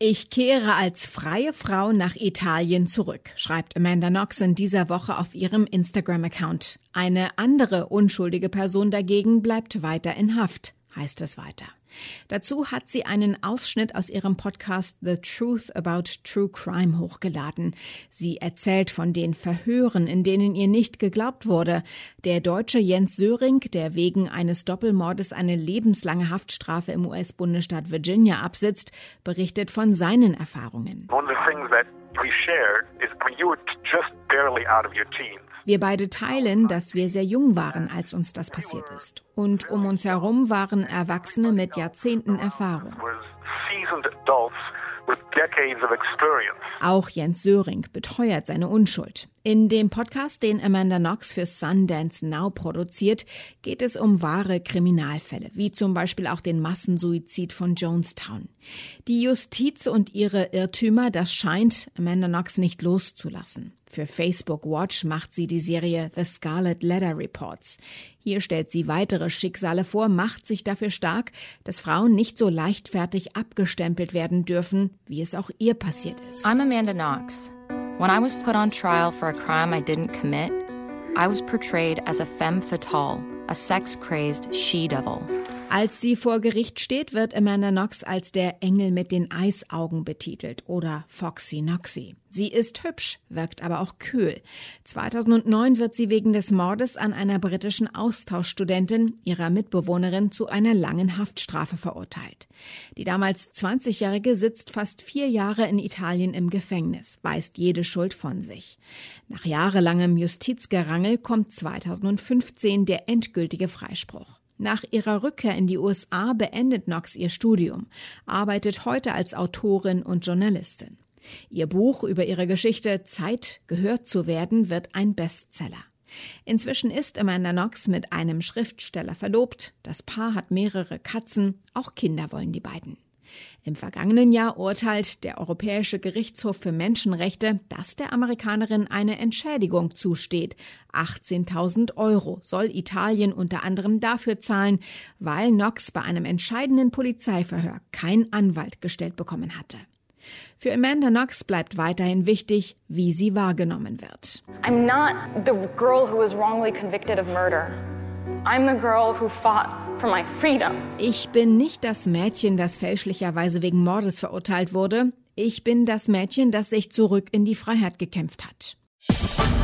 Ich kehre als freie Frau nach Italien zurück, schreibt Amanda Knox in dieser Woche auf ihrem Instagram-Account. Eine andere unschuldige Person dagegen bleibt weiter in Haft, heißt es weiter. Dazu hat sie einen Ausschnitt aus ihrem Podcast The Truth About True Crime hochgeladen. Sie erzählt von den Verhören, in denen ihr nicht geglaubt wurde. Der Deutsche Jens Söring, der wegen eines Doppelmordes eine lebenslange Haftstrafe im US-Bundesstaat Virginia absitzt, berichtet von seinen Erfahrungen. One of the things that we shared is when you were just barely out of your teens. Wir beide teilen, dass wir sehr jung waren, als uns das passiert ist. Und um uns herum waren Erwachsene mit Jahrzehnten Erfahrung. Auch Jens Söring beteuert seine Unschuld. In dem Podcast, den Amanda Knox für Sundance Now produziert, geht es um wahre Kriminalfälle, wie zum Beispiel auch den Massensuizid von Jonestown. Die Justiz und ihre Irrtümer, das scheint Amanda Knox nicht loszulassen. Für Facebook Watch macht sie die Serie The Scarlet Letter Reports. Hier stellt sie weitere Schicksale vor, macht sich dafür stark, dass Frauen nicht so leichtfertig abgestempelt werden dürfen, wie es auch ihr passiert ist. I'm Amanda Knox. When I was put on trial for a crime I didn't commit, I was portrayed as a femme fatale, a sex-crazed she-devil. Als sie vor Gericht steht, wird Amanda Knox als der Engel mit den Eisaugen betitelt oder Foxy Knoxy. Sie ist hübsch, wirkt aber auch kühl. 2009 wird sie wegen des Mordes an einer britischen Austauschstudentin, ihrer Mitbewohnerin, zu einer langen Haftstrafe verurteilt. Die damals 20-Jährige sitzt fast 4 Jahre in Italien im Gefängnis, weist jede Schuld von sich. Nach jahrelangem Justizgerangel kommt 2015 der endgültige Freispruch. Nach ihrer Rückkehr in die USA beendet Knox ihr Studium, arbeitet heute als Autorin und Journalistin. Ihr Buch über ihre Geschichte Zeit, gehört zu werden, wird ein Bestseller. Inzwischen ist Amanda Knox mit einem Schriftsteller verlobt, das Paar hat mehrere Katzen, auch Kinder wollen die beiden. Im vergangenen Jahr urteilt der Europäische Gerichtshof für Menschenrechte, dass der Amerikanerin eine Entschädigung zusteht. 18.000 € soll Italien unter anderem dafür zahlen, weil Knox bei einem entscheidenden Polizeiverhör keinen Anwalt gestellt bekommen hatte. Für Amanda Knox bleibt weiterhin wichtig, wie sie wahrgenommen wird. I'm not the girl who was wrongly convicted of murder. I'm the girl who fought for my freedom. Ich bin nicht das Mädchen, das fälschlicherweise wegen Mordes verurteilt wurde. Ich bin das Mädchen, das sich zurück in die Freiheit gekämpft hat.